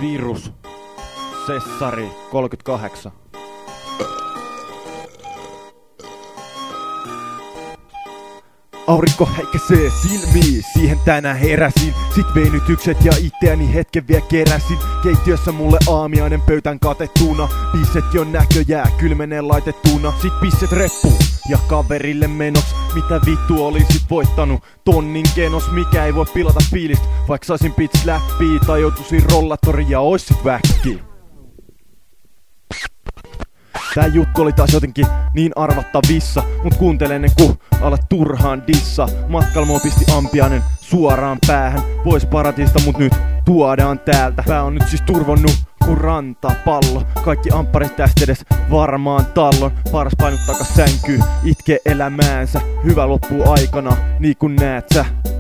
Virus. Sessari 38. Aurinko häikäisee silmiin, siihen tänään heräsin. Sit venytykset ja itseäni hetken vielä keräsin. Keittiössä mulle aamiainen pöytään katettuna. Pisset jo näköjää kylmeneen laitettuna. Sit pisset reppuu ja kaverille menoks. Mitä vittu olisit voittanut tonnin kenos, mikä ei voi pilata fiilistä. Vaik saisin pitch läppiä tai joutuisin rollatoriin ja oisit väkki. Tää juttu oli taas jotenkin niin arvattavissa, mut kuuntele ennen ku alat turhaan dissa. Matkalmo pisti ampiainen suoraan päähän. Pois paratiista mut nyt tuodaan täältä. Pää on nyt siis turvonnut kun rantapallo. Kaikki ampparit tästä edes varmaan tallon. Paras painut takas sänkyy, itkee elämäänsä. Hyvä loppuu aikana, niin kun näet sä.